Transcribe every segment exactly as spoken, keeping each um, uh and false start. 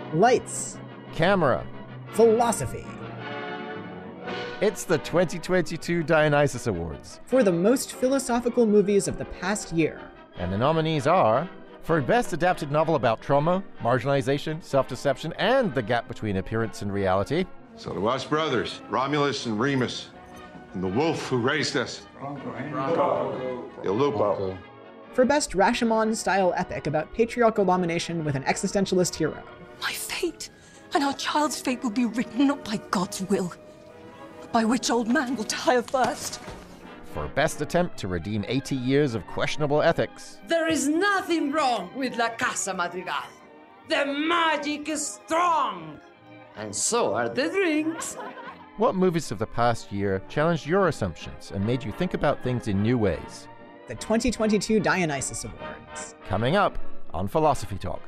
Lights. Camera. Philosophy. It's the twenty twenty-two Dionysus Awards. For the most philosophical movies of the past year. And the nominees are for Best Adapted Novel About Trauma, Marginalization, Self-Deception, and the Gap Between Appearance and Reality. So to us brothers, Romulus and Remus, and the wolf who raised us. Bronco. Il Lupo. For Best Rashomon-style epic about patriarchal domination with an existentialist hero. My fate and our child's fate will be written not by God's will, but by which old man will tire first. For Best Attempt to Redeem eighty years of Questionable Ethics. There is nothing wrong with La Casa Madrigal. The magic is strong, and so are the drinks. What movies of the past year challenged your assumptions and made you think about things in new ways? The twenty twenty-two Dionysus Awards. Coming up on Philosophy Talk.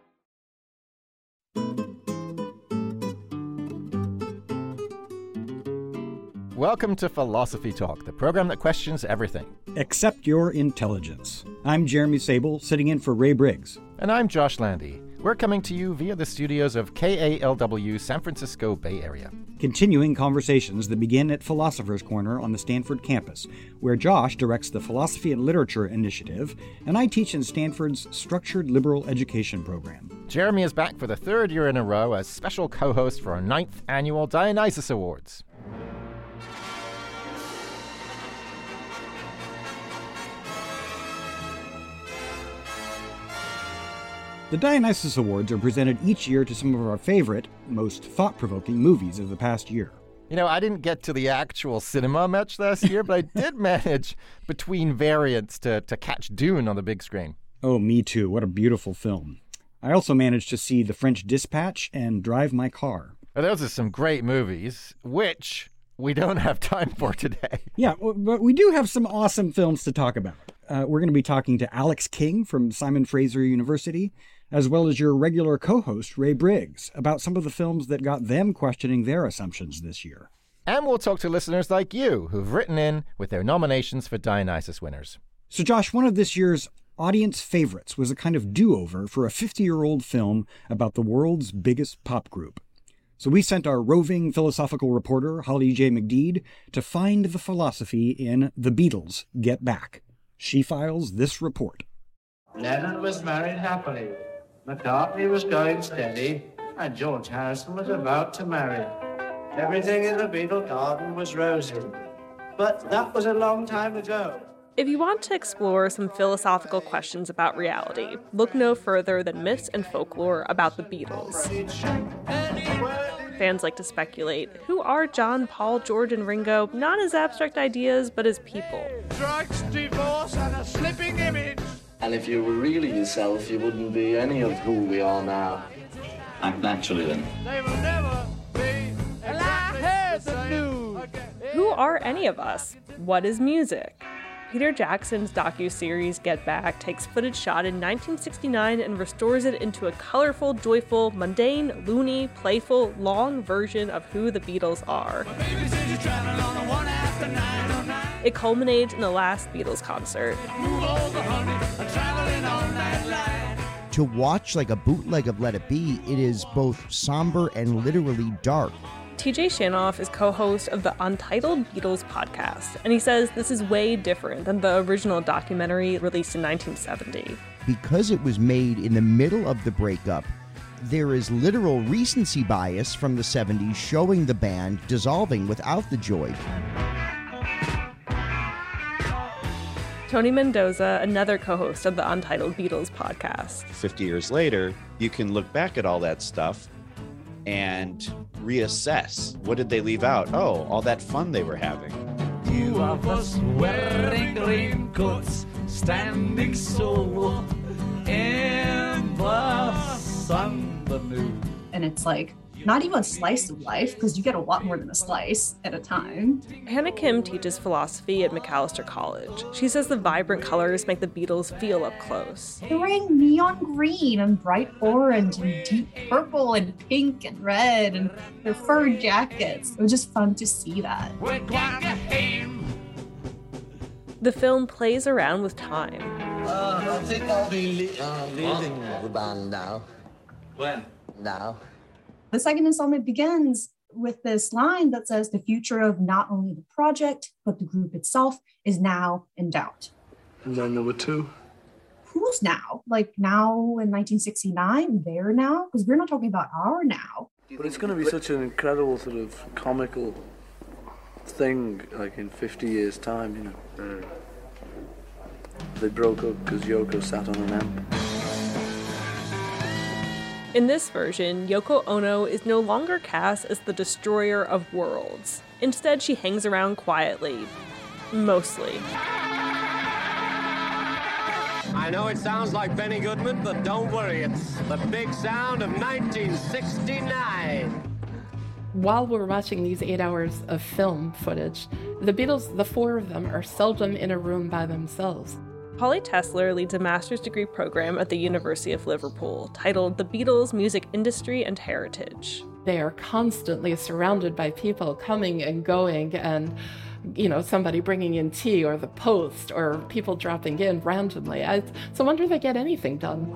Welcome to Philosophy Talk, the program that questions everything. Except your intelligence. I'm Jeremy Sable, sitting in for Ray Briggs. And I'm Josh Landy. We're coming to you via the studios of K A L W San Francisco Bay Area. Continuing conversations that begin at Philosopher's Corner on the Stanford campus, where Josh directs the Philosophy and Literature Initiative, and I teach in Stanford's Structured Liberal Education program. Jeremy is back for the third year in a row as special co-host for our ninth annual Dionysus Awards. The Dionysus Awards are presented each year to some of our favorite, most thought-provoking movies of the past year. You know, I didn't get to the actual cinema much last year, but I did manage between variants to, to catch Dune on the big screen. Oh, me too. What a beautiful film. I also managed to see The French Dispatch and Drive My Car. Well, those are some great movies, which we don't have time for today. Yeah, but we do have some awesome films to talk about. Uh, we're going to be talking to Alex King from Simon Fraser University, as well as your regular co-host, Ray Briggs, about some of the films that got them questioning their assumptions this year. And we'll talk to listeners like you who've written in with their nominations for Dionysus winners. So Josh, one of this year's audience favorites was a kind of do-over for a fifty-year-old film about the world's biggest pop group. So we sent our roving philosophical reporter, Holly J. McDeed, to find the philosophy in The Beatles, Get Back. She files this report. Lennon was married happily. McCartney was going steady, and George Harrison was about to marry. Everything in the Beatle garden was rosy. But that was a long time ago. If you want to explore some philosophical questions about reality, look no further than myths and folklore about the Beatles. Fans like to speculate, who are John, Paul, George, and Ringo, not as abstract ideas, but as people? Drugs, divorce, and a slipping image. And if you were really yourself, you wouldn't be any of who we are now. Act naturally, then. They will never be. And I heard the news. Who are any of us? What is music? Peter Jackson's docuseries Get Back takes footage shot in nineteen sixty-nine and restores it into a colorful, joyful, mundane, loony, playful, long version of who the Beatles are. It culminates in the last Beatles concert. To watch like a bootleg of Let It Be, it is both somber and literally dark. T J Shanoff is co-host of the Untitled Beatles podcast, and he says this is way different than the original documentary released in nineteen seventy. Because it was made in the middle of the breakup, there is literal recency bias from the seventies showing the band dissolving without the joy. Tony Mendoza, another co-host of the Untitled Beatles podcast. fifty years later, you can look back at all that stuff and reassess. What did they leave out? Oh, all that fun they were having. Two of us wearing raincoats, standing solo in the sun, the moon. And it's like, not even a slice of life, because you get a lot more than a slice at a time. Hannah Kim teaches philosophy at Macalester College. She says the vibrant colors make the Beatles feel up close. They're wearing neon green and bright orange and deep purple and pink and red and their fur jackets. It was just fun to see that. The film plays around with time. Uh, I think I'll be li- uh, leaving the band now. When? Now. The second installment begins with this line that says the future of not only the project, but the group itself is now in doubt. And then number two. Who's now? Like now in nineteen sixty-nine, there now? Because we're not talking about our now. But it's going to be such an incredible sort of comical thing, like in fifty years' time, you know. Mm. They broke up because Yoko sat on an amp. In this version, Yoko Ono is no longer cast as the destroyer of worlds. Instead, she hangs around quietly. Mostly. I know it sounds like Benny Goodman, but don't worry, it's the big sound of nineteen sixty-nine. While we're watching these eight hours of film footage, the Beatles, the four of them, are seldom in a room by themselves. Holly Tesler leads a master's degree program at the University of Liverpool titled The Beatles' Music Industry and Heritage. They are constantly surrounded by people coming and going, and you know, somebody bringing in tea or the post or people dropping in randomly. I, so I wonder if they get anything done.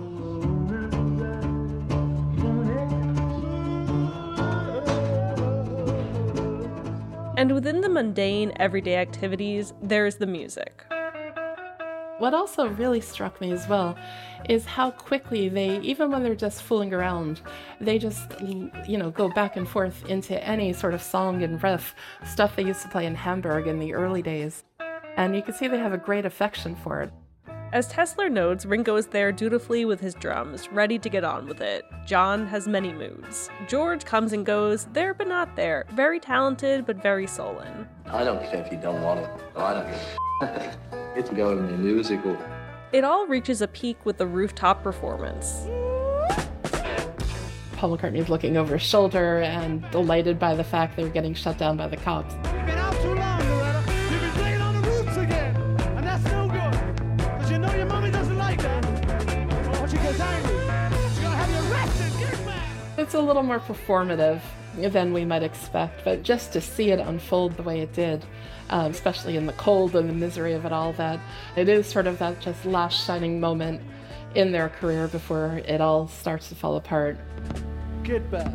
And within the mundane, everyday activities, there's the music. What also really struck me as well is how quickly they, even when they're just fooling around, they just, you know, go back and forth into any sort of song and riff, stuff they used to play in Hamburg in the early days. And you can see they have a great affection for it. As Tesler notes, Ringo is there dutifully with his drums, ready to get on with it. John has many moods. George comes and goes, there but not there. Very talented, but very sullen. I don't care if you don't want it. I don't care. It's going to be musical. It all reaches a peak with the rooftop performance. Paul McCartney is looking over his shoulder and delighted by the fact they're getting shut down by the cops. You've been out too long, Loretta. You've been playing on the roofs again. And that's no good. Because you know your mommy doesn't like that. Or she gets angry. She's going to have you arrested. Get back. It's a little more performative than we might expect, but just to see it unfold the way it did, um, especially in the cold and the misery of it all, that it is sort of that just last shining moment in their career before it all starts to fall apart. Get back.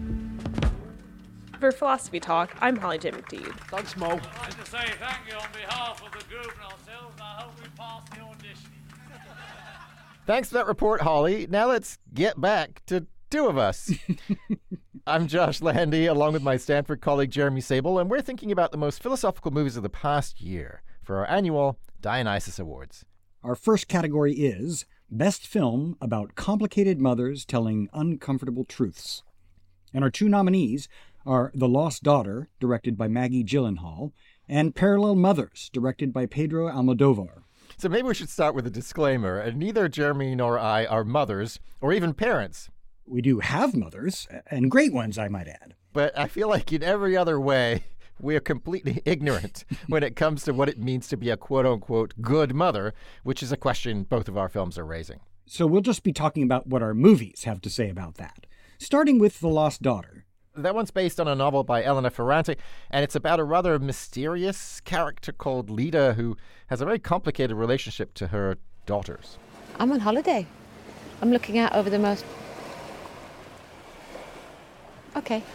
For Philosophy Talk, I'm Holly J. McDede. Thanks, Mo. I'd like to say thank you on behalf of the group and ourselves, and I hope we pass the audition. Thanks for that report, Holly. Now let's get back to two of us. I'm Josh Landy, along with my Stanford colleague Jeremy Sable, and we're thinking about the most philosophical movies of the past year for our annual Dionysus Awards. Our first category is Best Film About Complicated Mothers Telling Uncomfortable Truths. And our two nominees are The Lost Daughter, directed by Maggie Gyllenhaal, and Parallel Mothers, directed by Pedro Almodovar. So maybe we should start with a disclaimer. And neither Jeremy nor I are mothers or even parents. We do have mothers, and great ones, I might add. But I feel like in every other way, we are completely ignorant when it comes to what it means to be a quote-unquote good mother, which is a question both of our films are raising. So we'll just be talking about what our movies have to say about that. Starting with The Lost Daughter. That one's based on a novel by Elena Ferrante, and it's about a rather mysterious character called Lida who has a very complicated relationship to her daughters. I'm on holiday. I'm looking out over the most... Okay.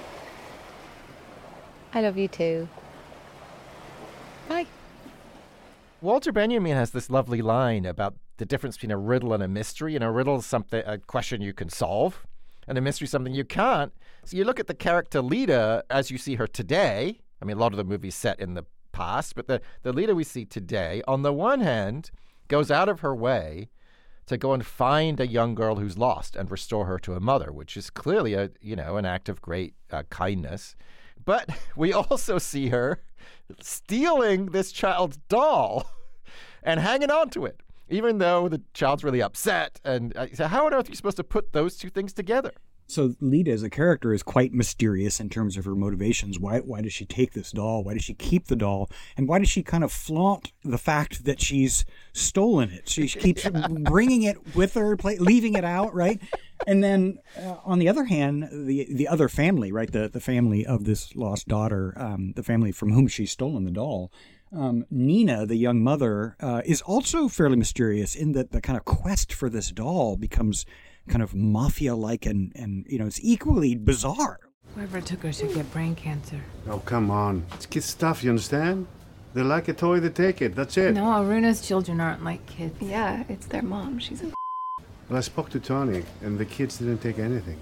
I love you too. Bye. Walter Benjamin has this lovely line about the difference between a riddle and a mystery. And a riddle is something, a question you can solve, and a mystery is something you can't. So you look at the character Lida as you see her today. I mean, a lot of the movie's set in the past, but the, the Lida we see today, on the one hand, goes out of her way to go and find a young girl who's lost and restore her to a mother, which is clearly a, you know, an act of great uh, kindness. But we also see her stealing this child's doll and hanging on to it, even though the child's really upset. And uh, so how on earth are you supposed to put those two things together? So Lida as a character is quite mysterious in terms of her motivations. Why why does she take this doll? Why does she keep the doll? And why does she kind of flaunt the fact that she's stolen it? She keeps yeah. bringing it with her, play, leaving it out, right? And then uh, on the other hand, the the other family, right, the, the family of this lost daughter, um, the family from whom she's stolen the doll, um, Nina, the young mother, uh, is also fairly mysterious in that the kind of quest for this doll becomes kind of mafia-like, and, and you know, it's equally bizarre. Whoever took her should get brain cancer. Oh, come on. It's kid stuff, you understand? They're like a toy, they take it. That's it. No, Aruna's children aren't like kids. Yeah, it's their mom. She's a... Well, I spoke to Tony, and the kids didn't take anything.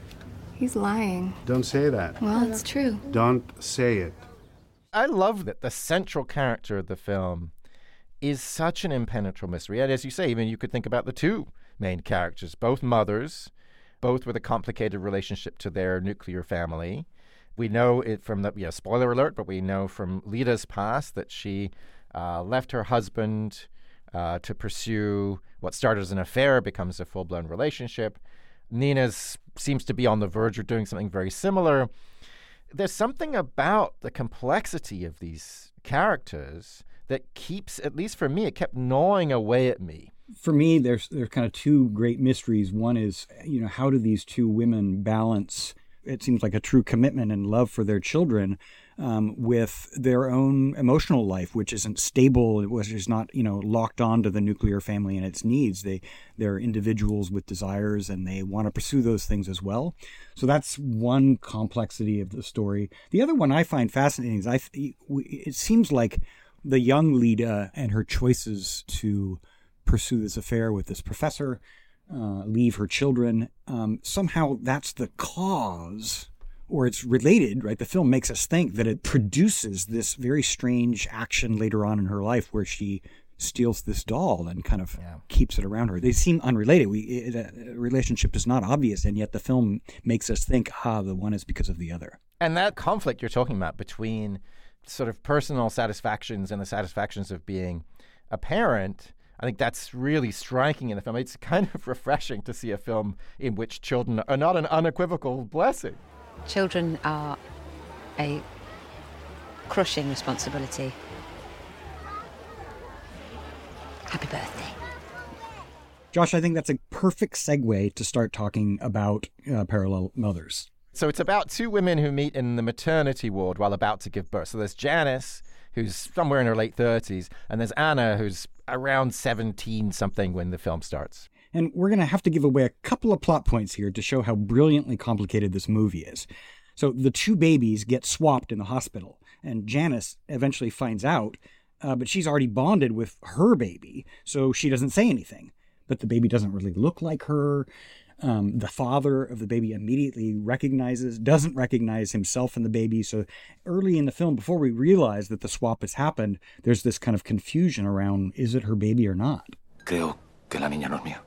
He's lying. Don't say that. Well, it's true. Don't say it. I love that the central character of the film is such an impenetrable mystery. And as you say, even you could think about the two main characters, both mothers, both with a complicated relationship to their nuclear family. We know it from the, yeah, spoiler alert, but we know from Lida's past that she uh, left her husband uh, to pursue what started as an affair, becomes a full-blown relationship. Nina's seems to be on the verge of doing something very similar. There's something about the complexity of these characters that keeps, at least for me, it kept gnawing away at me. For me, there's there's kind of two great mysteries. One is, you know, how do these two women balance, it seems like, a true commitment and love for their children um, with their own emotional life, which isn't stable, which is not, you know, locked on to the nuclear family and its needs. They, they're individuals with desires, and they want to pursue those things as well. So that's one complexity of the story. The other one I find fascinating is I, it seems like the young Lida and her choices to pursue this affair with this professor, uh, leave her children, um, somehow that's the cause, or it's related, right? The film makes us think that it produces this very strange action later on in her life where she steals this doll and kind of yeah. keeps it around her. They seem unrelated. We it, a relationship is not obvious, and yet the film makes us think, ah, the one is because of the other. And that conflict you're talking about between sort of personal satisfactions and the satisfactions of being a parent, I think that's really striking in the film. It's kind of refreshing to see a film in which children are not an unequivocal blessing. Children are a crushing responsibility. Happy birthday. Josh, I think that's a perfect segue to start talking about uh, Parallel Mothers. So it's about two women who meet in the maternity ward while about to give birth. So there's Janice, who's somewhere in her late thirties, and there's Anna, who's around seventeen-something when the film starts. And we're going to have to give away a couple of plot points here to show how brilliantly complicated this movie is. So the two babies get swapped in the hospital, and Janice eventually finds out, uh, but she's already bonded with her baby, so she doesn't say anything. But the baby doesn't really look like her. Um, the father of the baby immediately recognizes, doesn't recognize himself and the baby. So early in the film, before we realize that the swap has happened, there's this kind of confusion around, is it her baby or not? Creo que la niña no es mía.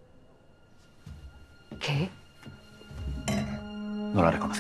¿Qué? No la reconocí.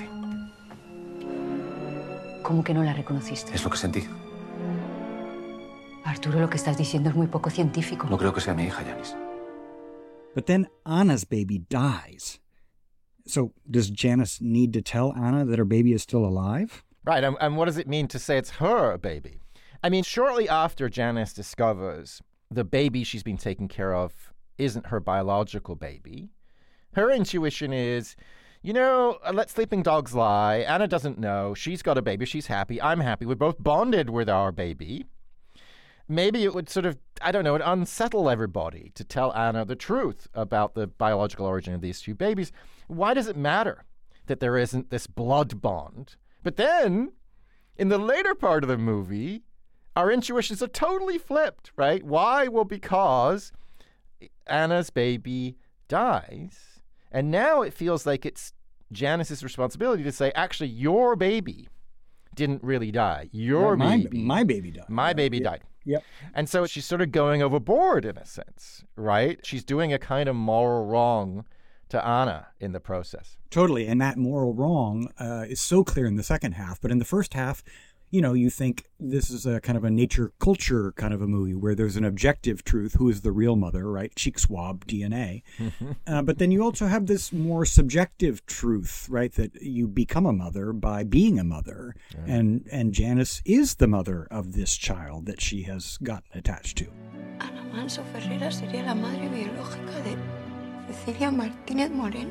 ¿Cómo que no la reconociste? Es lo que sentí. Arturo, lo que estás diciendo es muy poco científico. No creo que sea mi hija, Janice. But then Anna's baby dies. So does Janice need to tell Anna that her baby is still alive? Right, and, and what does it mean to say it's her baby? I mean, shortly after Janice discovers the baby she's been taking care of isn't her biological baby, her intuition is, you know, let sleeping dogs lie. Anna doesn't know. She's got a baby. She's happy. I'm happy. We're both bonded with our baby. Maybe it would sort of, I don't know, it unsettle everybody to tell Anna the truth about the biological origin of these two babies. Why does it matter that there isn't this blood bond? But then, in the later part of the movie, our intuitions are totally flipped, right? Why? Well, because Anna's baby dies, and now it feels like it's Janice's responsibility to say, actually, your baby didn't really die. Your my, baby. My baby died. My baby yeah. died. Yep. And so she's sort of going overboard in a sense, right? She's doing a kind of moral wrong to Anna in the process. Totally. And that moral wrong uh, is so clear in the second half. But in the first half, you know, you think this is a kind of a nature culture kind of a movie where there's an objective truth. Who is the real mother, right? Cheek swab, D N A. uh, but then you also have this more subjective truth, right? That you become a mother by being a mother. Yeah. And, and Janice is the mother of this child that she has gotten attached to. Ana Manso Ferreira sería la madre biológica de Cecilia Martínez Moreno.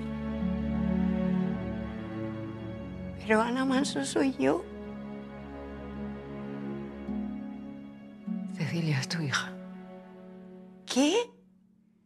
Pero Ana Manso soy yo. Cecilia es tu hija. ¿Qué?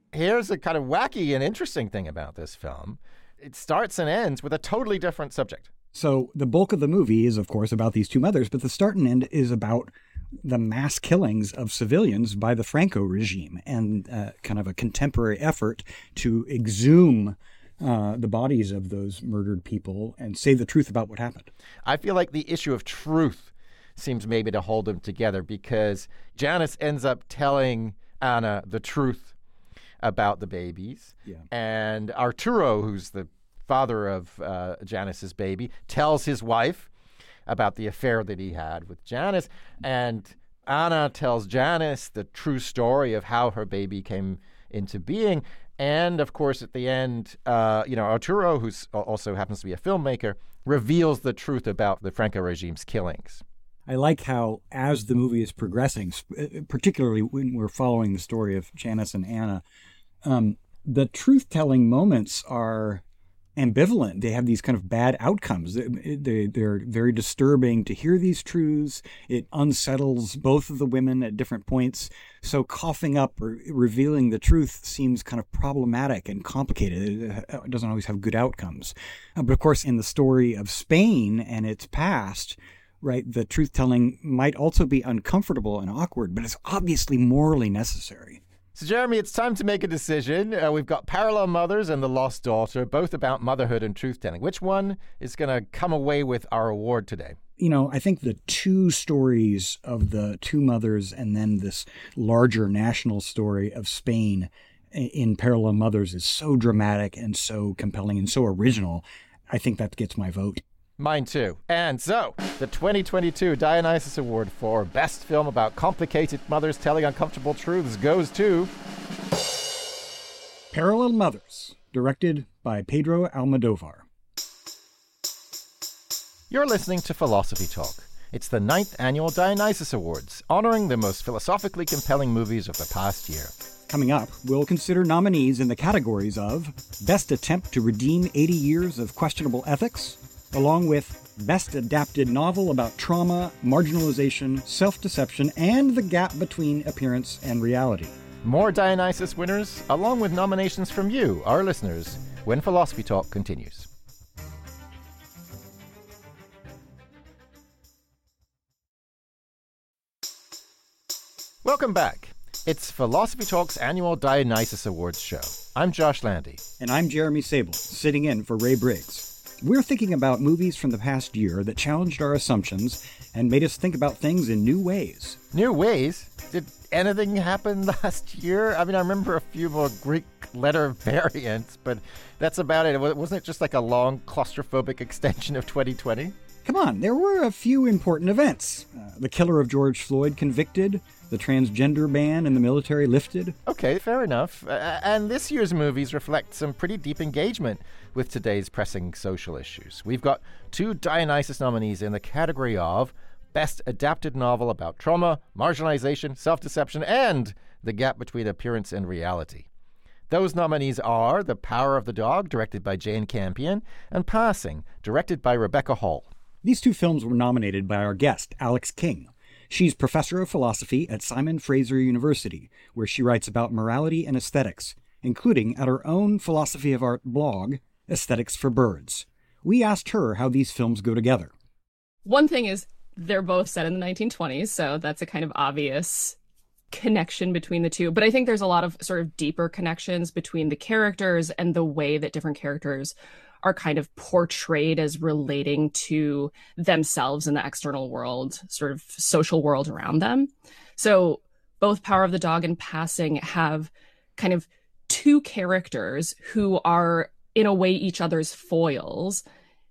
Here's a kind of wacky and interesting thing about this film. It starts and ends with a totally different subject. So the bulk of the movie is, of course, about these two mothers, but the start and end is about the mass killings of civilians by the Franco regime and uh, kind of a contemporary effort to exhume uh, the bodies of those murdered people and say the truth about what happened. I feel like the issue of truth seems maybe to hold them together because Janice ends up telling Anna the truth about the babies. Yeah. And Arturo, who's the father of uh, Janice's baby, tells his wife about the affair that he had with Janice. And Anna tells Janice the true story of how her baby came into being. And, of course, at the end, uh, you know, Arturo, who also happens to be a filmmaker, reveals the truth about the Franco regime's killings. I like how, as the movie is progressing, particularly when we're following the story of Janice and Anna, um, the truth-telling moments are ambivalent. They have these kind of bad outcomes. They, they, they're very disturbing to hear these truths. It unsettles both of the women at different points. So coughing up or revealing the truth seems kind of problematic and complicated. It doesn't always have good outcomes. But of course, in the story of Spain and its past, right, the truth-telling might also be uncomfortable and awkward, but it's obviously morally necessary. So, Jeremy, it's time to make a decision. Uh, we've got Parallel Mothers and The Lost Daughter, both about motherhood and truth-telling. Which one is going to come away with our award today? You know, I think the two stories of the two mothers and then this larger national story of Spain in Parallel Mothers is so dramatic and so compelling and so original. I think that gets my vote. Mine too. And so, the twenty twenty-two Dionysus Award for Best Film About Complicated Mothers Telling Uncomfortable Truths goes to Parallel Mothers, directed by Pedro Almodovar. You're listening to Philosophy Talk. It's the ninth annual Dionysus Awards, honoring the most philosophically compelling movies of the past year. Coming up, we'll consider nominees in the categories of Best Attempt to Redeem eighty Years of Questionable Ethics, along with Best Adapted Novel About Trauma, Marginalization, Self-Deception, and the Gap Between Appearance and Reality. More Dionysus winners, along with nominations from you, our listeners, when Philosophy Talk continues. Welcome back. It's Philosophy Talk's annual Dionysus Awards show. I'm Josh Landy. And I'm Jeremy Sable, sitting in for Ray Briggs. We're thinking about movies from the past year that challenged our assumptions and made us think about things in new ways. New ways? Did anything happen last year? I mean, I remember a few more Greek letter variants, but that's about it. Wasn't it just like a long claustrophobic extension of twenty twenty? Come on, there were a few important events. Uh, the killer of George Floyd convicted, the transgender ban in the military lifted. Okay, fair enough. Uh, and this year's movies reflect some pretty deep engagement with today's pressing social issues. We've got two Dionysus nominees in the category of Best Adapted Novel About Trauma, Marginalization, Self-Deception, and the Gap Between Appearance and Reality. Those nominees are The Power of the Dog, directed by Jane Campion, and Passing, directed by Rebecca Hall. These two films were nominated by our guest, Alex King. She's professor of philosophy at Simon Fraser University, where she writes about morality and aesthetics, including at her own philosophy of art blog, Aesthetics for Birds. We asked her how these films go together. One thing is they're both set in the nineteen twenties, so that's a kind of obvious connection between the two. But I think there's a lot of sort of deeper connections between the characters and the way that different characters are kind of portrayed as relating to themselves in the external world, sort of social world around them. So both Power of the Dog and Passing have kind of two characters who are in a way each other's foils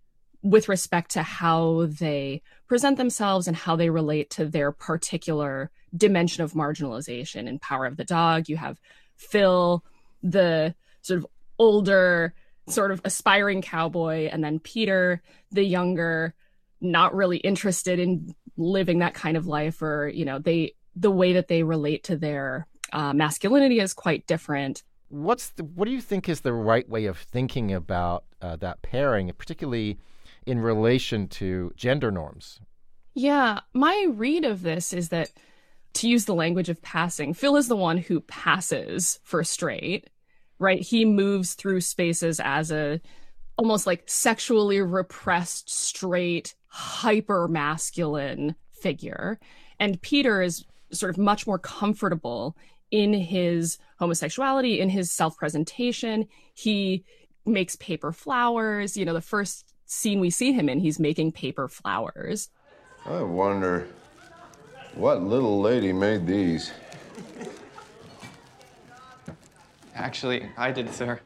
with respect to how they present themselves and how they relate to their particular dimension of marginalization. In Power of the Dog, you have Phil, the sort of older, sort of aspiring cowboy, and then Peter, the younger, not really interested in living that kind of life, or, you know, they the way that they relate to their uh, masculinity is quite different. What's the, what do you think is the right way of thinking about uh, that pairing, particularly in relation to gender norms? Yeah, my read of this is that to use the language of passing, Phil is the one who passes for straight, right? He moves through spaces as a almost like sexually repressed, straight, hyper masculine figure. And Peter is sort of much more comfortable in his homosexuality, in his self-presentation. He makes paper flowers. You know, the first scene we see him in, he's making paper flowers. I wonder what little lady made these. Actually, I did, sir.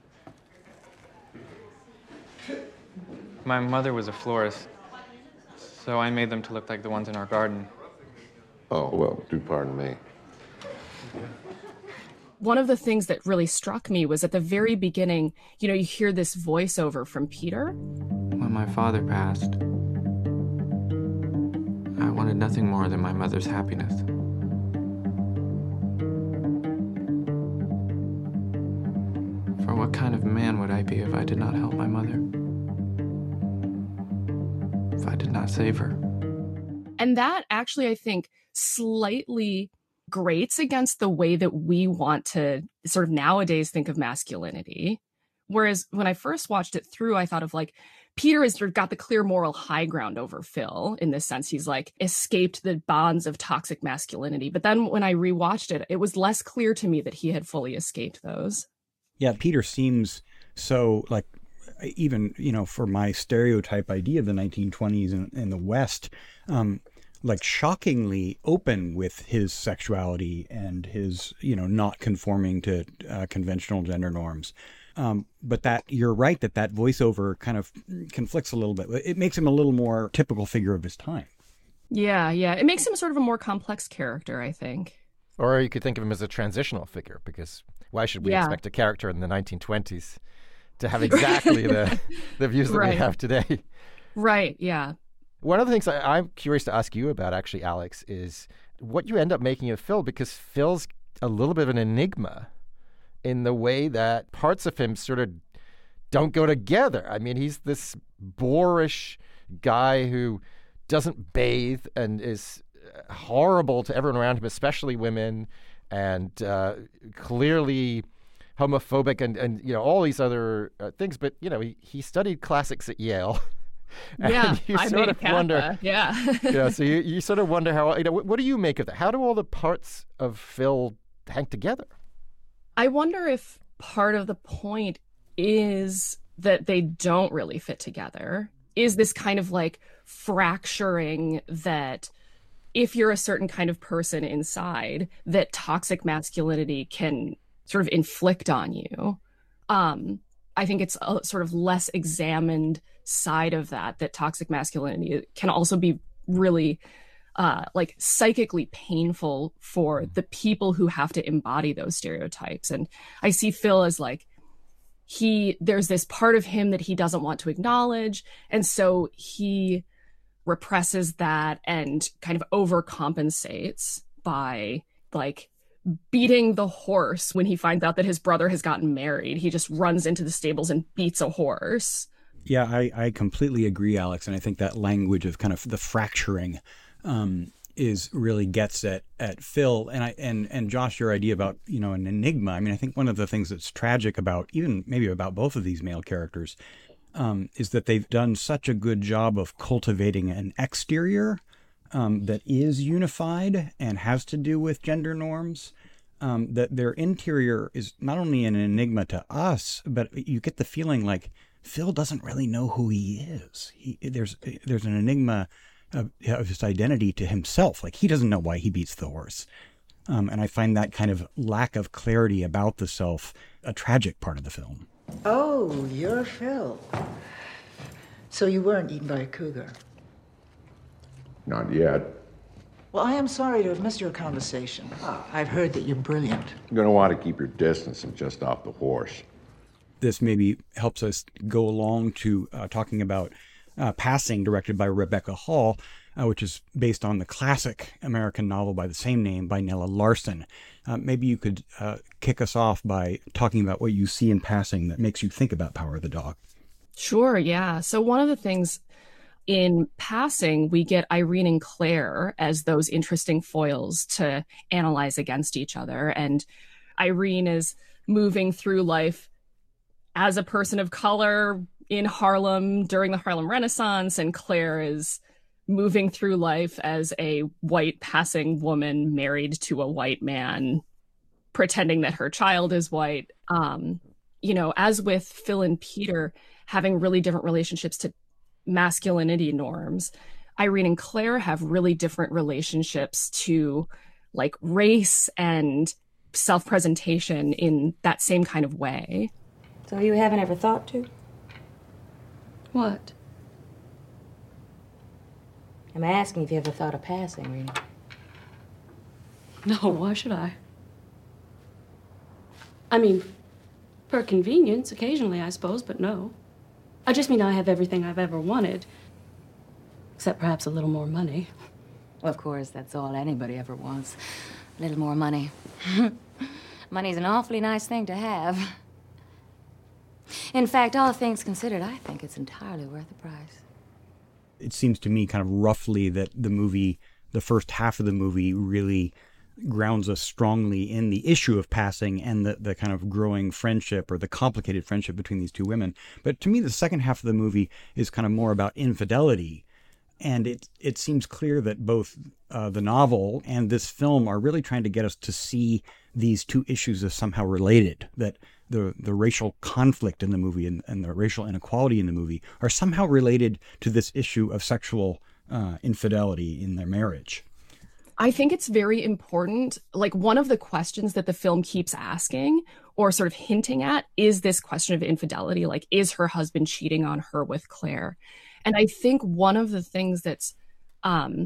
My mother was a florist, so I made them to look like the ones in our garden. Oh, well, do pardon me. One of the things that really struck me was at the very beginning, you know, you hear this voiceover from Peter. When my father passed, I wanted nothing more than my mother's happiness. For what kind of man would I be if I did not help my mother? If I did not save her? And that actually, I think, slightly grates against the way that we want to sort of nowadays think of masculinity. Whereas when I first watched it through, I thought of like, Peter has sort of got the clear moral high ground over Phil in this sense. He's like escaped the bonds of toxic masculinity. But then when I rewatched it, it was less clear to me that he had fully escaped those. Yeah, Peter seems so like, even, you know, for my stereotype idea of the nineteen twenties in, in the West, um, like shockingly open with his sexuality and his, you know, not conforming to uh, conventional gender norms. Um, but that you're right that that voiceover kind of conflicts a little bit. It makes him a little more typical figure of his time. Yeah, yeah. It makes him sort of a more complex character, I think. Or you could think of him as a transitional figure, because why should we Yeah. expect a character in the nineteen twenties to have exactly the, the views that Right. we have today? Right, yeah. One of the things I, I'm curious to ask you about, actually, Alex, is what you end up making of Phil, because Phil's a little bit of an enigma in the way that parts of him sort of don't go together. I mean, he's this boorish guy who doesn't bathe and is horrible to everyone around him, especially women, and uh, clearly homophobic and, and, you know, all these other uh, things. But, you know, he, he studied classics at Yale. And Yeah, you I sort made of Kappa. wonder, Yeah. yeah. So you, you sort of wonder how, you know, what, what do you make of that? How do all the parts of Phil hang together? I wonder if part of the point is that they don't really fit together. Is this kind of like fracturing that if you're a certain kind of person inside, that toxic masculinity can sort of inflict on you. Um, I think it's a sort of less examined side of that, that toxic masculinity can also be really uh, like psychically painful for the people who have to embody those stereotypes. And I see Phil as like, he, there's this part of him that he doesn't want to acknowledge. And so he represses that and kind of overcompensates by like beating the horse when he finds out that his brother has gotten married. He just runs into the stables and beats a horse. Yeah, I, I completely agree, Alex. And I think that language of kind of the fracturing um, is really gets at, at Phil. And I and, and Josh, your idea about, you know, an enigma. I mean, I think one of the things that's tragic about even maybe about both of these male characters um, is that they've done such a good job of cultivating an exterior um, that is unified and has to do with gender norms. Um, that their interior is not only an enigma to us, but you get the feeling like Phil doesn't really know who he is. He, there's there's an enigma of, of his identity to himself. Like he doesn't know why he beats the horse. Um, and I find that kind of lack of clarity about the self a tragic part of the film. Oh, you're Phil. So you weren't eaten by a cougar. Not yet. Well, I am sorry to have missed your conversation. I've heard that you're brilliant. You're going to want to keep your distance and just off the horse. This maybe helps us go along to uh, talking about uh, Passing, directed by Rebecca Hall, uh, which is based on the classic American novel by the same name by Nella Larson. Uh, maybe you could uh, kick us off by talking about what you see in Passing that makes you think about Power of the Dog. Sure, yeah. So one of the things In passing, we get Irene and Claire as those interesting foils to analyze against each other. And Irene is moving through life as a person of color in Harlem during the Harlem Renaissance, and Claire is moving through life as a white passing woman married to a white man, pretending that her child is white. Um, you know, as with Phil and Peter having really different relationships to masculinity norms, Irene and Claire have really different relationships to like race and self-presentation in that same kind of way. So you haven't ever thought to? What? I'm asking if you ever thought of passing, Rena. No, why should I? I mean, for convenience, occasionally, I suppose, but no. I just mean I have everything I've ever wanted. Except perhaps a little more money. Well, of course, that's all anybody ever wants. A little more money. Money's an awfully nice thing to have. In fact, all things considered, I think it's entirely worth the price. It seems to me kind of roughly that the movie, the first half of the movie, really grounds us strongly in the issue of passing and the, the kind of growing friendship or the complicated friendship between these two women. But to me, the second half of the movie is kind of more about infidelity. And it it seems clear that both uh, the novel and this film are really trying to get us to see these two issues as somehow related, that the, the racial conflict in the movie and, and the racial inequality in the movie are somehow related to this issue of sexual uh, infidelity in their marriage. I think it's very important. Like, one of the questions that the film keeps asking or sort of hinting at is this question of infidelity. Like, is her husband cheating on her with Claire? And I think one of the things that's, um,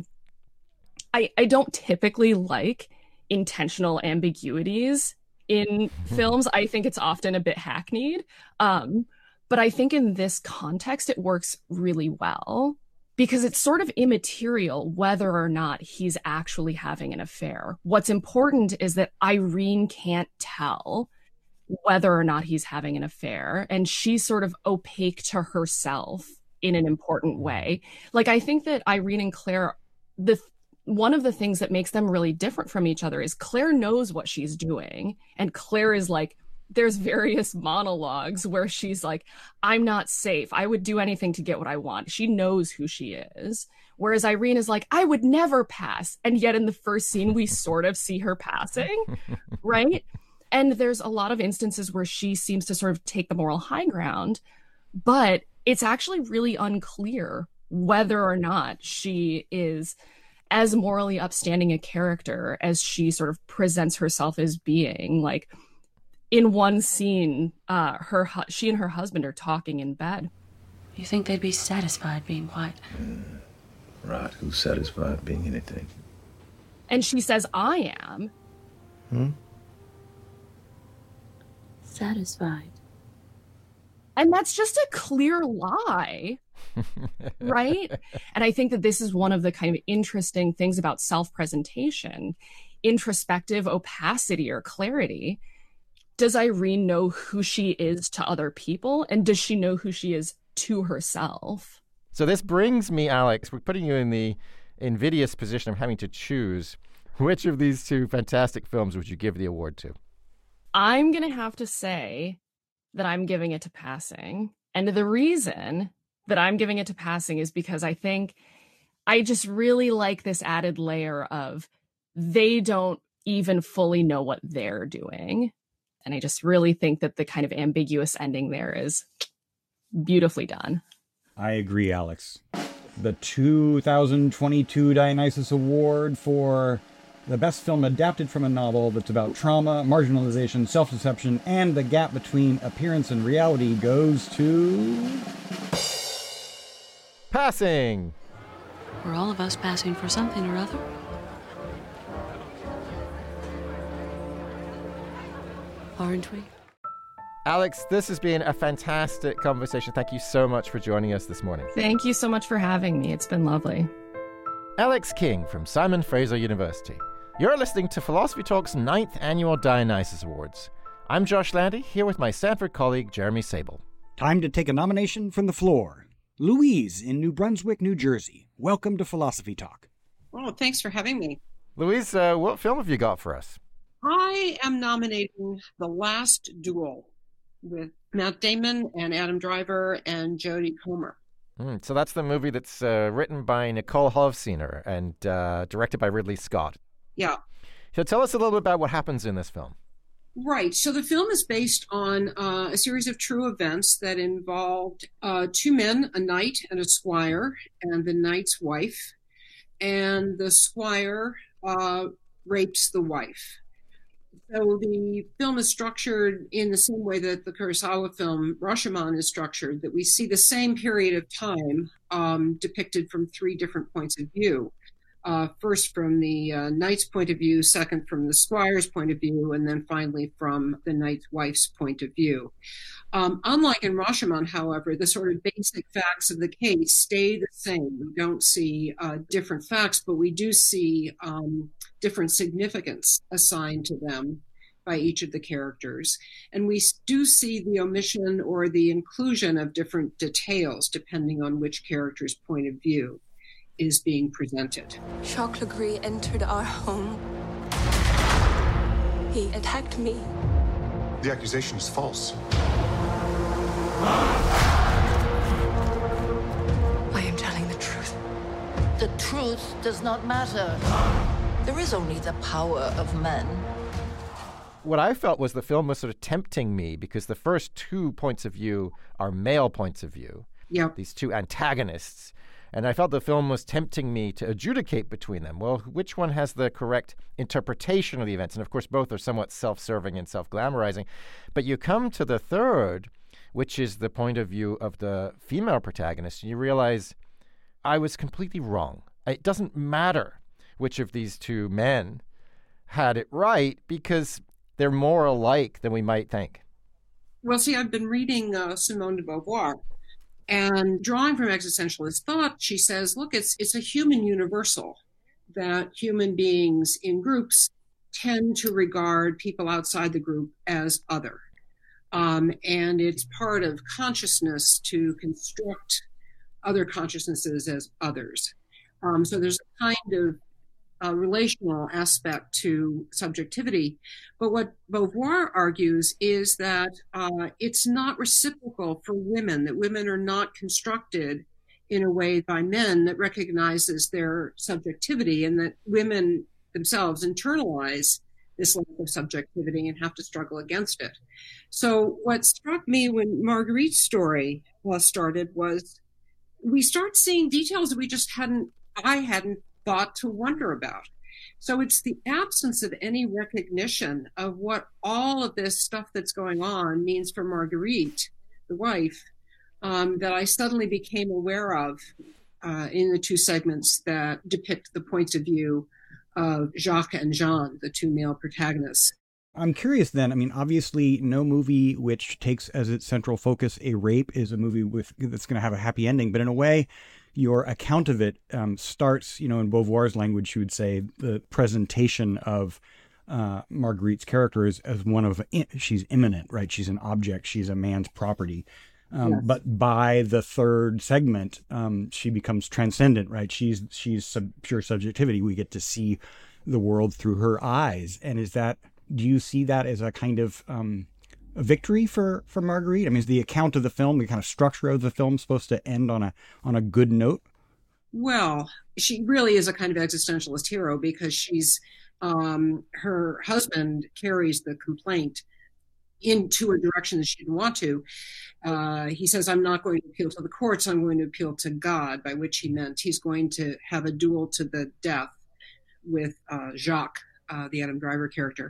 I, I don't typically like intentional ambiguities in films. I think it's often a bit hackneyed. Um, but I think in this context, it works really well, because it's sort of immaterial whether or not he's actually having an affair. What's important is that Irene can't tell whether or not he's having an affair, and she's sort of opaque to herself in an important way. Like, I think that Irene and Claire, the one of the things that makes them really different from each other is Claire knows what she's doing, and Claire is like, there's various monologues where she's like, I'm not safe. I would do anything to get what I want. She knows who she is. Whereas Irene is like, I would never pass. And yet in the first scene, we sort of see her passing, right? And there's a lot of instances where she seems to sort of take the moral high ground, but it's actually really unclear whether or not she is as morally upstanding a character as she sort of presents herself as being. Like, in one scene, uh, her hu- she and her husband are talking in bed. You think they'd be satisfied being white? Mm, right, who's satisfied being anything? And she says, I am. Hmm? Satisfied. And that's just a clear lie, right? And I think that this is one of the kind of interesting things about self-presentation, introspective opacity or clarity. Does Irene know who she is to other people? And does she know who she is to herself? So this brings me, Alex, we're putting you in the invidious position of having to choose. Which of these two fantastic films would you give the award to? I'm going to have to say that I'm giving it to Passing. And the reason that I'm giving it to Passing is because I think I just really like this added layer of they don't even fully know what they're doing. And I just really think that the kind of ambiguous ending there is beautifully done. I agree, Alex. The two thousand twenty-two Dionysus Award for the best film adapted from a novel that's about trauma, marginalization, self-deception, and the gap between appearance and reality goes to... Passing! We're all of us passing for something or other. Aren't we? Alex, this has been a fantastic conversation. Thank you so much for joining us this morning. Thank you so much for having me. It's been lovely. Alex King from Simon Fraser University. You're listening to Philosophy Talk's ninth Annual Dionysus Awards. I'm Josh Landy, here with my Stanford colleague, Jeremy Sable. Time to take a nomination from the floor. Louise in New Brunswick, New Jersey. Welcome to Philosophy Talk. Oh, thanks for having me. Louise, uh, what film have you got for us? I am nominating The Last Duel with Matt Damon and Adam Driver and Jodie Comer. Mm, so that's the movie that's uh, written by Nicole Hovsener and uh, directed by Ridley Scott. Yeah. So tell us a little bit about what happens in this film. Right. So the film is based on uh, a series of true events that involved uh, two men, a knight and a squire, and the knight's wife. And the squire uh, rapes the wife. So the film is structured in the same way that the Kurosawa film Rashomon is structured, that we see the same period of time um, depicted from three different points of view. Uh, first from the uh, knight's point of view, second from the squire's point of view, and then finally from the knight's wife's point of view. Um, unlike in Rashomon, however, the sort of basic facts of the case stay the same. We don't see uh, different facts, but we do see um, different significance assigned to them by each of the characters. And we do see the omission or the inclusion of different details depending on which character's point of view is being presented. Jacques Legris entered our home. He attacked me. The accusation is false. I am telling the truth. The truth does not matter. There is only the power of men. What I felt was the film was sort of tempting me because the first two points of view are male points of view. Yeah. These two antagonists. And I felt the film was tempting me to adjudicate between them. Well, which one has the correct interpretation of the events? And of course, both are somewhat self-serving and self-glamorizing. But you come to the third, which is the point of view of the female protagonist, and you realize I was completely wrong. It doesn't matter which of these two men had it right because they're more alike than we might think. Well, see, I've been reading uh, Simone de Beauvoir, and drawing from existentialist thought, she says, look, it's it's a human universal that human beings in groups tend to regard people outside the group as other. Um, and it's part of consciousness to construct other consciousnesses as others. Um, so there's a kind of uh, relational aspect to subjectivity. But what Beauvoir argues is that uh, it's not reciprocal for women, that women are not constructed in a way by men that recognizes their subjectivity, and that women themselves internalize this lack of subjectivity and have to struggle against it. So what struck me when Marguerite's story uh, started was we start seeing details that we just hadn't, I hadn't thought to wonder about. So it's the absence of any recognition of what all of this stuff that's going on means for Marguerite, the wife, um, that I suddenly became aware of uh, in the two segments that depict the points of view of Jacques and Jean, the two male protagonists. I'm curious then, I mean, obviously no movie which takes as its central focus a rape is a movie with that's going to have a happy ending, but in a way, your account of it um, starts, you know, in Beauvoir's language, she would say the presentation of uh, Marguerite's character is as one of, she's imminent, right? She's an object. She's a man's property. Um, yes. But by the third segment, um, she becomes transcendent, right? She's, she's sub, pure subjectivity. We get to see the world through her eyes. And is that, do you see that as a kind of um, a victory for, for Marguerite? I mean, is the account of the film, the kind of structure of the film supposed to end on a on a good note? Well, she really is a kind of existentialist hero because she's um, her husband carries the complaint into a direction that she didn't want to. Uh, he says, I'm not going to appeal to the courts, I'm going to appeal to God, by which he meant he's going to have a duel to the death with uh, Jacques, uh, the Adam Driver character.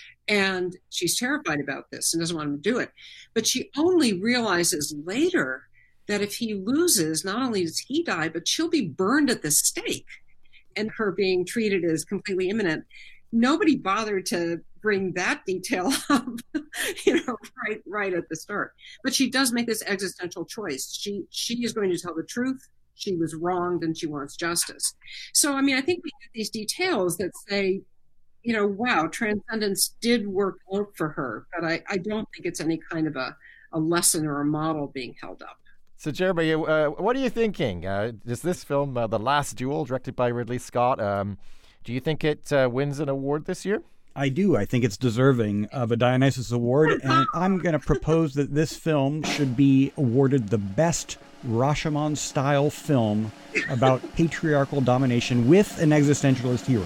And she's terrified about this and doesn't want him to do it. But she only realizes later that if he loses, not only does he die, but she'll be burned at the stake. And her being treated as completely imminent. Nobody bothered to bring that detail up, you know, right, right at the start. But she does make this existential choice. She she is going to tell the truth. She was wronged and she wants justice. So, I mean, I think we get these details that say, you know, wow, transcendence did work out for her. But I, I don't think it's any kind of a, a lesson or a model being held up. So, Jeremy, uh, what are you thinking? Uh, is this film, uh, The Last Duel, directed by Ridley Scott, um, do you think it uh, wins an award this year? I do. I think it's deserving of a Dionysus Award, and I'm going to propose that this film should be awarded the best Rashomon-style film about patriarchal domination with an existentialist hero.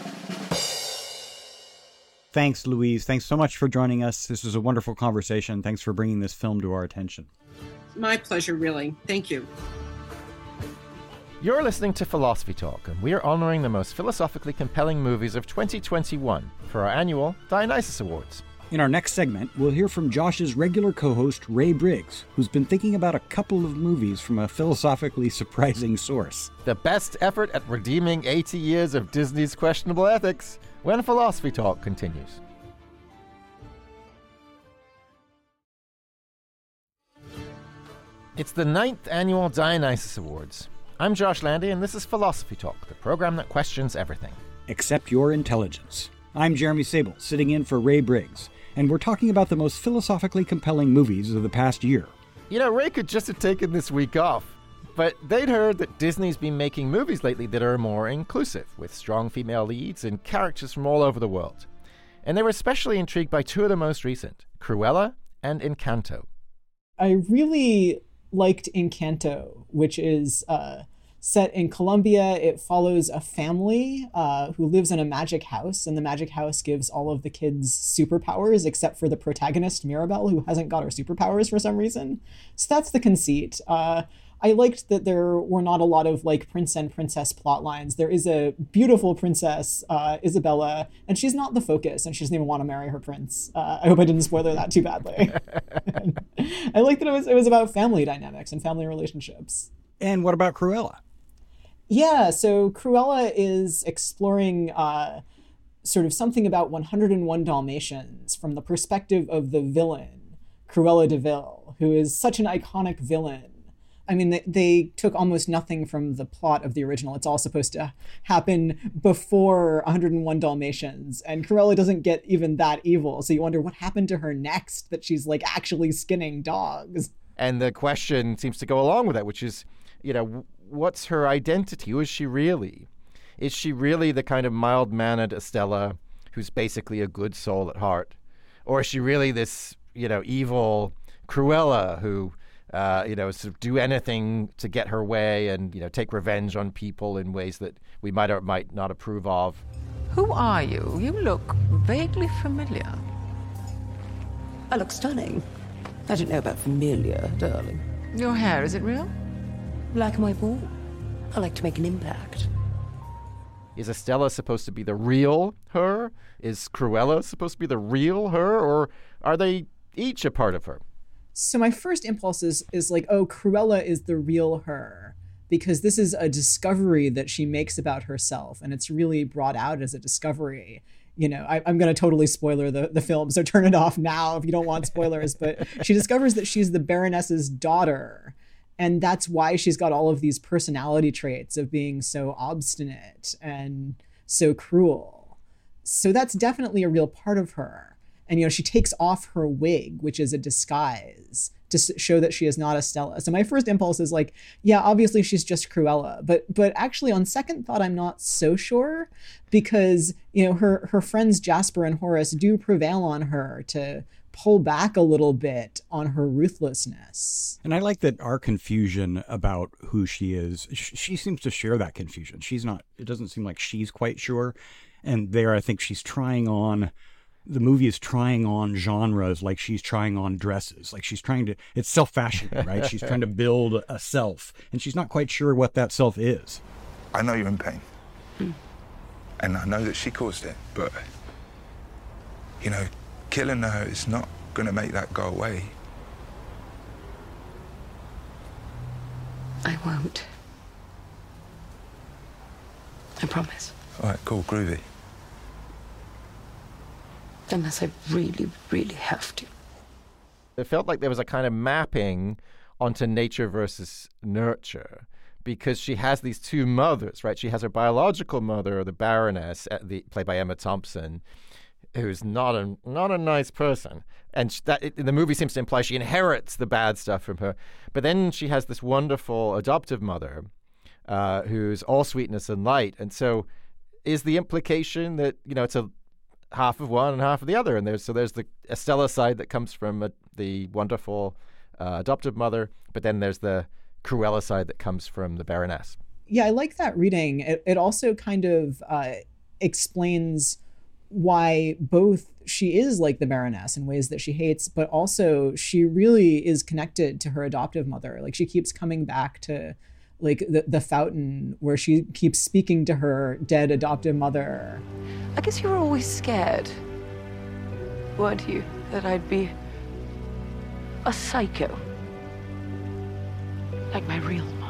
Thanks, Louise. Thanks so much for joining us. This was a wonderful conversation. Thanks for bringing this film to our attention. My pleasure, really. Thank you. You're listening to Philosophy Talk, and we are honoring the most philosophically compelling movies of twenty twenty-one for our annual Dionysus Awards. In our next segment, we'll hear from Josh's regular co-host, Ray Briggs, who's been thinking about a couple of movies from a philosophically surprising source. The best effort at redeeming eighty years of Disney's questionable ethics when Philosophy Talk continues. It's the ninth annual Dionysus Awards. I'm Josh Landy, and this is Philosophy Talk, the program that questions everything. Except your intelligence. I'm Jeremy Sable, sitting in for Ray Briggs, and we're talking about the most philosophically compelling movies of the past year. You know, Ray could just have taken this week off, but they'd heard that Disney's been making movies lately that are more inclusive, with strong female leads and characters from all over the world. And they were especially intrigued by two of the most recent, Cruella and Encanto. I really liked Encanto, which is uh, set in Colombia. It follows a family uh, who lives in a magic house, and the magic house gives all of the kids superpowers except for the protagonist, Mirabel, who hasn't got her superpowers for some reason. So that's the conceit. Uh, I liked that there were not a lot of like prince and princess plot lines. There is a beautiful princess, uh, Isabella, and she's not the focus, and she doesn't even want to marry her prince. Uh, I hope I didn't spoiler that too badly. I liked that it was it was about family dynamics and family relationships. And what about Cruella? Yeah, so Cruella is exploring uh, sort of something about one hundred one Dalmatians from the perspective of the villain, Cruella de Vil, who is such an iconic villain. I mean, they, they took almost nothing from the plot of the original. It's all supposed to happen before one hundred one Dalmatians, and Cruella doesn't get even that evil. So you wonder what happened to her next, that she's like actually skinning dogs. And the question seems to go along with that, which is, you know, what's her identity? Who is she really? Is she really the kind of mild-mannered Estella who's basically a good soul at heart? Or is she really this, you know, evil Cruella who... Uh, you know, sort of do anything to get her way and, you know, take revenge on people in ways that we might or might not approve of. Who are you? You look vaguely familiar. I look stunning. I don't know about familiar, darling. Your hair, is it real? Black and white ball. I like to make an impact. Is Estella supposed to be the real her? Is Cruella supposed to be the real her? Or are they each a part of her? So my first impulse is, is like, oh, Cruella is the real her, because this is a discovery that she makes about herself, and it's really brought out as a discovery. You know, I, I'm going to totally spoiler the, the film, so turn it off now if you don't want spoilers, but she discovers that she's the Baroness's daughter, and that's why she's got all of these personality traits of being so obstinate and so cruel. So that's definitely a real part of her. And, you know, she takes off her wig, which is a disguise, to show that she is not Estella. So my first impulse is like, yeah, obviously she's just Cruella. But but actually, on second thought, I'm not so sure, because, you know, her, her friends Jasper and Horace do prevail on her to pull back a little bit on her ruthlessness. And I like that our confusion about who she is, she seems to share that confusion. She's not, it doesn't seem like she's quite sure. And there, I think she's trying on... The movie is trying on genres like she's trying on dresses. Like she's trying to, it's self-fashioning, right? She's trying to build a self, and she's not quite sure what that self is. I know you're in pain. Mm. And I know that she caused it, but, you know, killing her is not going to make that go away. I won't. I promise. All right, cool, groovy. Unless I really, really have to. It felt like there was a kind of mapping onto nature versus nurture, because she has these two mothers, right? She has her biological mother, the Baroness, the, played by Emma Thompson, who's not a not a nice person, and sh- that it, the movie seems to imply she inherits the bad stuff from her. But then she has this wonderful adoptive mother, uh, who's all sweetness and light. And so, is the implication that you know it's a half of one and half of the other? And there's so there's the Estella side that comes from a, the wonderful uh, adoptive mother, but then there's the Cruella side that comes from the Baroness. Yeah, I like that reading. It, it also kind of uh, explains why both she is like the Baroness in ways that she hates, but also she really is connected to her adoptive mother. Like she keeps coming back to like the, the fountain where she keeps speaking to her dead adoptive mother. I guess you were always scared, weren't you? That I'd be a psycho. Like my real mom.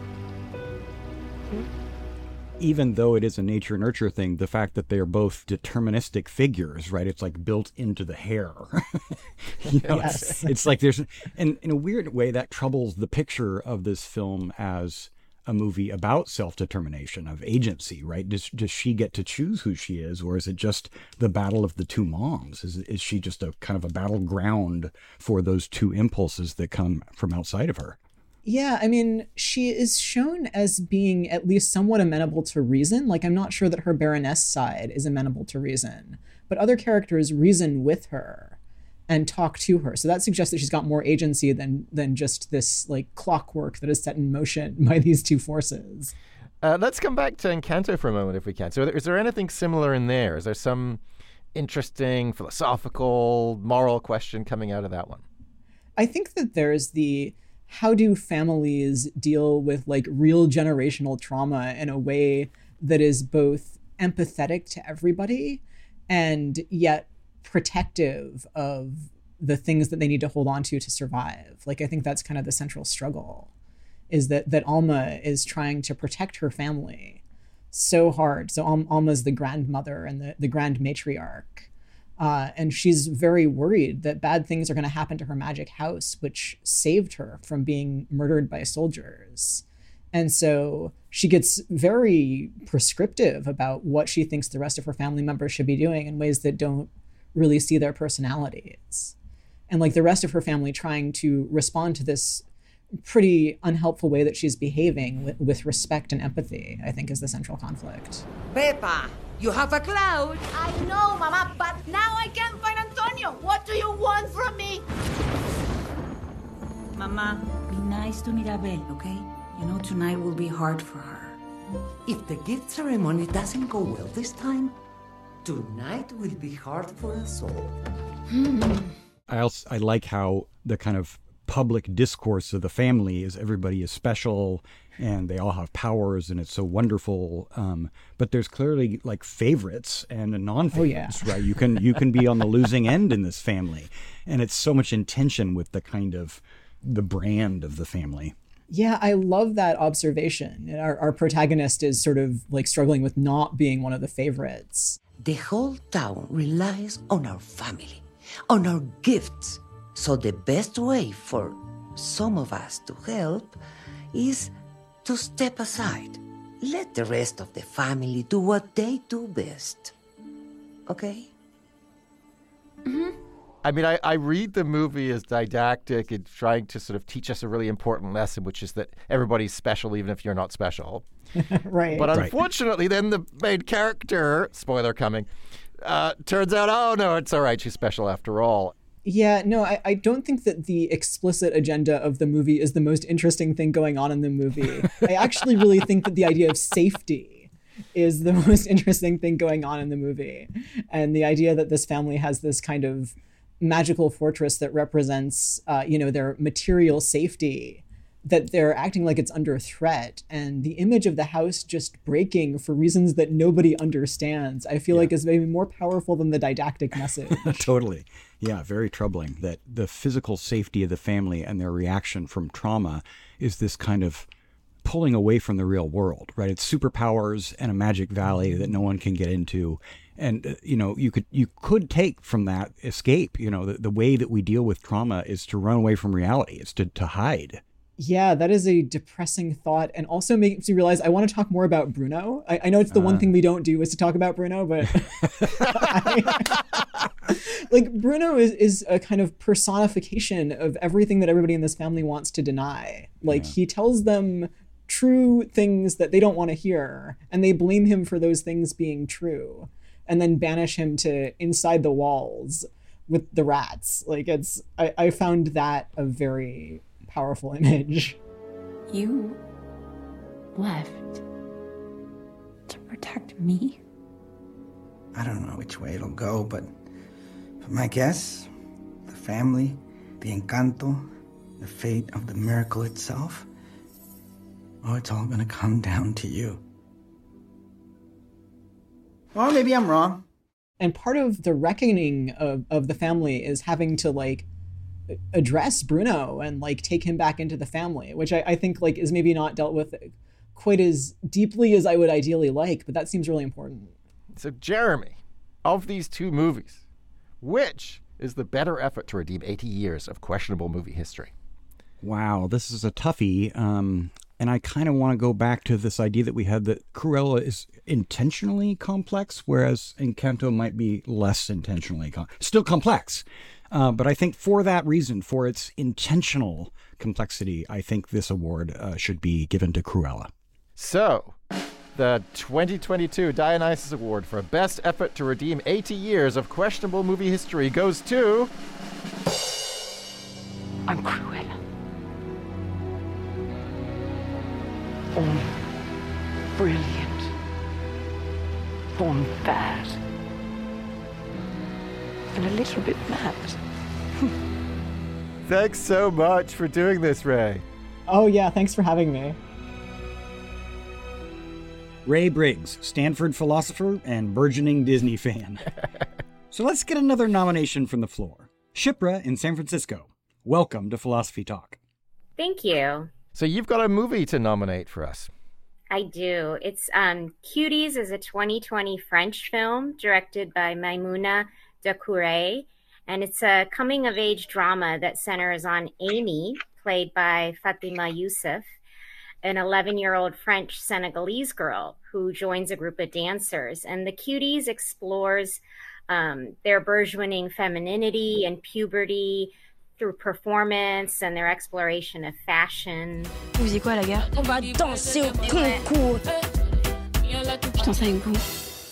Hmm? Even though it is a nature-nurture thing, the fact that they are both deterministic figures, right? It's like built into the hair. you know, Yes. it's, it's like there's, and in a weird way, that troubles the picture of this film as a movie about self-determination, of agency, right? Does, does she get to choose who she is, or is it just the battle of the two moms? Is, is she just a kind of a battleground for those two impulses that come from outside of her? Yeah, I mean, she is shown as being at least somewhat amenable to reason. Like, I'm not sure that her Baroness side is amenable to reason, but other characters reason with her and talk to her. So that suggests that she's got more agency than than just this like clockwork that is set in motion by these two forces. Uh, let's come back to Encanto for a moment, if we can. So, is there anything similar in there? Is there some interesting philosophical, moral question coming out of that one? I think that there's the how do families deal with like real generational trauma in a way that is both empathetic to everybody and yet protective of the things that they need to hold on to to survive. Like, I think that's kind of the central struggle, is that that Alma is trying to protect her family so hard. So Al- Alma's the grandmother and the, the grand matriarch. Uh, and she's very worried that bad things are going to happen to her magic house, which saved her from being murdered by soldiers. And so she gets very prescriptive about what she thinks the rest of her family members should be doing in ways that don't really see their personalities. And like the rest of her family trying to respond to this pretty unhelpful way that she's behaving with, with respect and empathy, I think is the central conflict. Pepa, you have a cloud. I know, Mama, but now I can't find Antonio. What do you want from me? Mama, be nice to Mirabel, okay? You know tonight will be hard for her. If the gift ceremony doesn't go well this time, tonight will be hard for us all. I also I like how the kind of public discourse of the family is everybody is special and they all have powers and it's so wonderful. Um, but there's clearly like favorites and non-favorites, oh, yeah. right? You can you can be on the losing end in this family, and it's so much in tension with the kind of the brand of the family. Yeah, I love that observation. Our, our protagonist is sort of like struggling with not being one of the favorites. The whole town relies on our family, on our gifts. So the best way for some of us to help is to step aside. Let the rest of the family do what they do best. Okay? Mm-hmm. I mean, I, I read the movie as didactic and trying to sort of teach us a really important lesson, which is that everybody's special even if you're not special. Right. But Right. unfortunately, then the main character, spoiler coming, uh, turns out, oh, no, it's all right. She's special after all. Yeah, no, I, I don't think that the explicit agenda of the movie is the most interesting thing going on in the movie. I actually really think that the idea of safety is the most interesting thing going on in the movie. And the idea that this family has this kind of magical fortress that represents, uh, you know, their material safety, that they're acting like it's under threat. And the image of the house just breaking for reasons that nobody understands, I feel Yeah. like is maybe more powerful than the didactic message. Totally. Yeah, very troubling that the physical safety of the family and their reaction from trauma is this kind of pulling away from the real world, right? It's superpowers and a magic valley that no one can get into. And, uh, you know, you could you could take from that escape. You know, the, the way that we deal with trauma is to run away from reality. It's to, to hide. Yeah, that is a depressing thought, and also makes me realize I want to talk more about Bruno. I, I know it's the uh. one thing we don't do is to talk about Bruno, but I, like Bruno is, is a kind of personification of everything that everybody in this family wants to deny. Like yeah. he tells them true things that they don't want to hear, and they blame him for those things being true, and then banish him to inside the walls with the rats. Like it's, I, I found that a very powerful image. You left to protect me? I don't know which way it'll go, but for my guess, the family, the encanto, the fate of the miracle itself, oh, it's all gonna come down to you. Or maybe I'm wrong. And part of the reckoning of, of the family is having to like address Bruno and like take him back into the family, which I, I think like is maybe not dealt with quite as deeply as I would ideally like, but that seems really important. So Jeremy, of these two movies, which is the better effort to redeem eighty years of questionable movie history? Wow, this is a toughie. Um, and I kind of want to go back to this idea that we had that Cruella is intentionally complex, whereas Encanto might be less intentionally com- still complex. Uh, but I think for that reason, for its intentional complexity, I think this award uh, should be given to Cruella. So, the twenty twenty-two Dionysus Award for Best Effort to Redeem eighty years of Questionable Movie History goes to... I'm Cruella. Born brilliant. Born bad. And a little bit mad. Thanks so much for doing this, Ray. Oh yeah, thanks for having me. Ray Briggs, Stanford philosopher and burgeoning Disney fan. So let's get another nomination from the floor. Shipra in San Francisco, welcome to Philosophy Talk. Thank you. So you've got a movie to nominate for us. I do. It's um, Cuties is a twenty twenty French film directed by Maimouna Doucouré, and it's a coming-of-age drama that centers on Amy, played by Fatima Youssef, an eleven-year-old French Senegalese girl who joins a group of dancers. And the Cuties explores um, their burgeoning femininity and puberty through performance and their exploration of fashion. Vous faisiez quoi à la gare? On va danser au concours. Putain, ça a goût.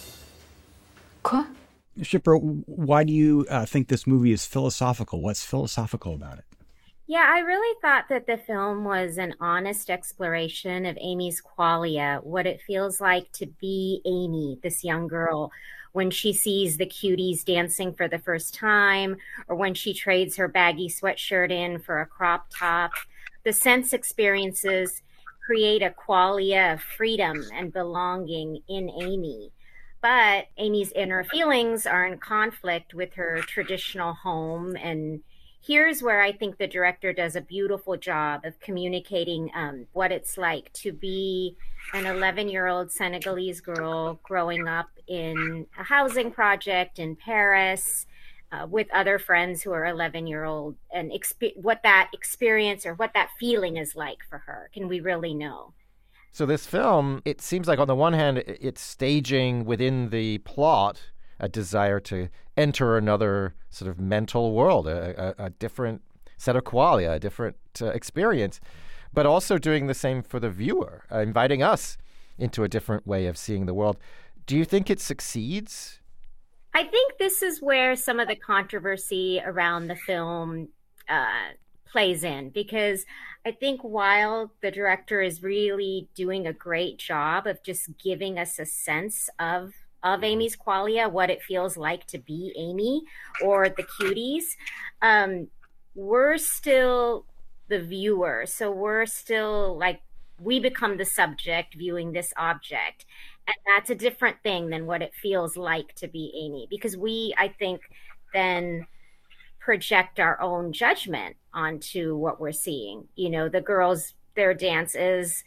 Quoi? Shipra, why do you uh, think this movie is philosophical? What's philosophical about it? Yeah, I really thought that the film was an honest exploration of Amy's qualia, what it feels like to be Amy, this young girl, when she sees the Cuties dancing for the first time, or when she trades her baggy sweatshirt in for a crop top. The sense experiences create a qualia of freedom and belonging in Amy. But Amy's inner feelings are in conflict with her traditional home. And here's where I think the director does a beautiful job of communicating um, what it's like to be an eleven-year-old Senegalese girl growing up in a housing project in Paris uh, with other friends who are eleven-year-old, and exp- what that experience or what that feeling is like for her. Can we really know? So this film, it seems like on the one hand, it's staging within the plot a desire to enter another sort of mental world, a, a, a different set of qualia, a different uh, experience, but also doing the same for the viewer, uh, inviting us into a different way of seeing the world. Do you think it succeeds? I think this is where some of the controversy around the film uh, plays in, because I think while the director is really doing a great job of just giving us a sense of of Amy's qualia, what it feels like to be Amy or the Cuties, um, we're still the viewer. So we're still like, we become the subject viewing this object. And that's a different thing than what it feels like to be Amy, because we, I think, then project our own judgment onto what we're seeing. You know, the girls, their dance is,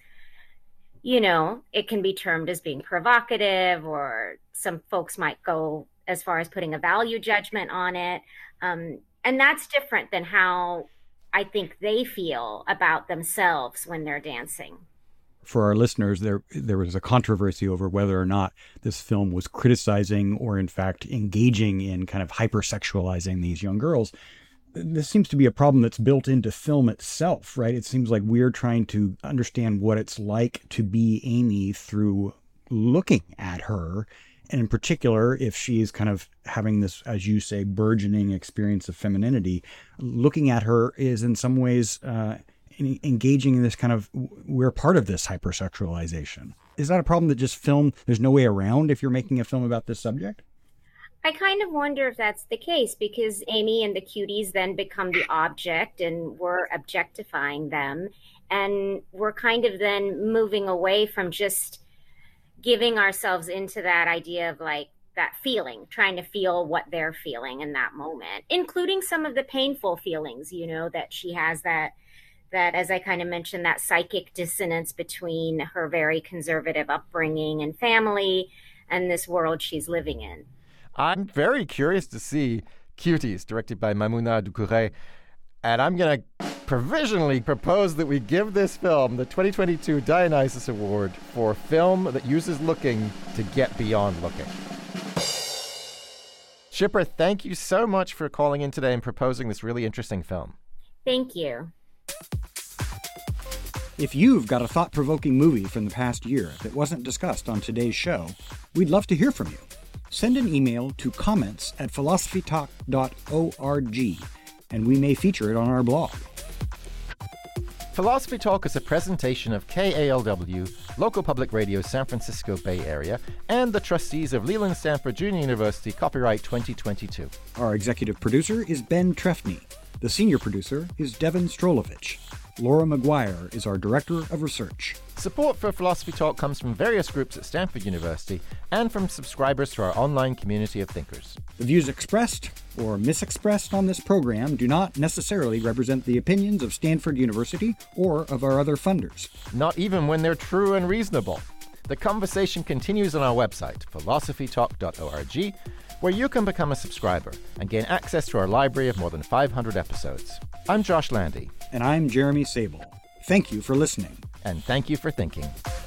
you know, it can be termed as being provocative, or some folks might go as far as putting a value judgment on it. Um, and that's different than how I think they feel about themselves when they're dancing. For our listeners, there there was a controversy over whether or not this film was criticizing or, in fact, engaging in kind of hypersexualizing these young girls. This seems to be a problem that's built into film itself, right? It seems like we're trying to understand what it's like to be Amy through looking at her. And in particular, if she's kind of having this, as you say, burgeoning experience of femininity, looking at her is in some ways uh, engaging in this kind of, we're part of this hypersexualization. Is that a problem that just film, there's no way around if you're making a film about this subject? I kind of wonder if that's the case, because Amy and the cuties then become the object and we're objectifying them. And we're kind of then moving away from just giving ourselves into that idea of like that feeling, trying to feel what they're feeling in that moment, including some of the painful feelings, you know, that she has that, that, as I kind of mentioned, that psychic dissonance between her very conservative upbringing and family and this world she's living in. I'm very curious to see Cuties, directed by Maimouna Doucouré, and I'm going to provisionally propose that we give this film the twenty twenty-two Dionysus Award for film that uses looking to get beyond looking. Shipra, thank you so much for calling in today and proposing this really interesting film. Thank you. If you've got a thought-provoking movie from the past year that wasn't discussed on today's show, we'd love to hear from you. Send an email to comments at philosophy talk dot org, and we may feature it on our blog. Philosophy Talk is a presentation of K A L W, local public radio San Francisco Bay Area, and the trustees of Leland Stanford Junior University, copyright twenty twenty-two. Our executive producer is Ben Trefny. The senior producer is Devin Strolovich. Laura McGuire is our director of research. Support for Philosophy Talk comes from various groups at Stanford University and from subscribers to our online community of thinkers. The views expressed or misexpressed on this program do not necessarily represent the opinions of Stanford University or of our other funders. Not even when they're true and reasonable. The conversation continues on our website, philosophy talk dot org, where you can become a subscriber and gain access to our library of more than five hundred episodes. I'm Josh Landy. And I'm Jeremy Sable. Thank you for listening. And thank you for thinking.